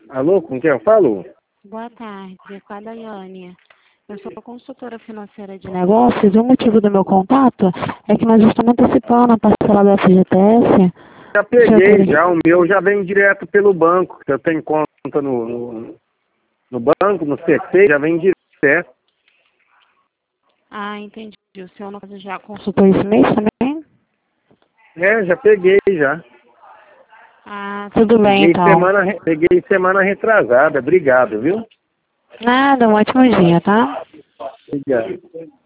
Alô, com quem eu falo? Boa tarde, com a Daiane. Eu sou consultora financeira de negócios e o motivo do meu contato é que nós estamos antecipando a parcela da FGTS. Já peguei, já. O meu já vem direto pelo banco. Eu tenho conta no banco, no CC, já vem direto. Ah, entendi. O senhor, no caso, já consultou esse mês também? Já peguei, já. Ah, tudo bem, então. Peguei semana retrasada. Obrigado, viu? Nada, um ótimo dia, tá? Obrigado.